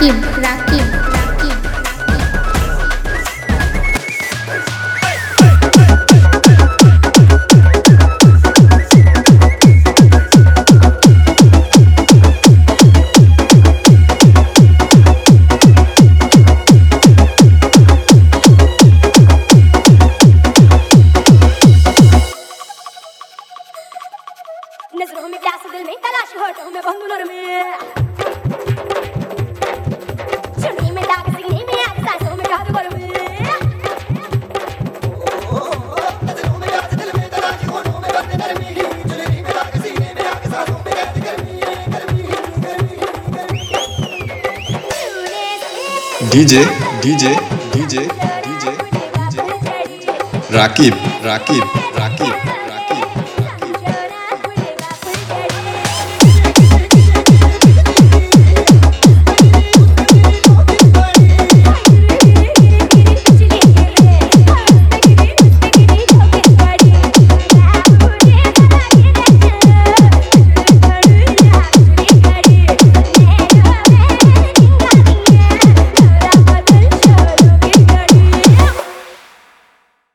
राकिब राकिब राकिब नजरों में प्यास दिल में तलाश होठों में बंधुनर में चुन्नी में दाग सीने में आग सांसों में कादवर में नजरों में प्यास दिल में तलाश होठों में बंधुनर में चुन्नी में दाग सीने में आग सांसों में कैद गर्मी DJ DJ DJ DJ Rakib Rakib Raqib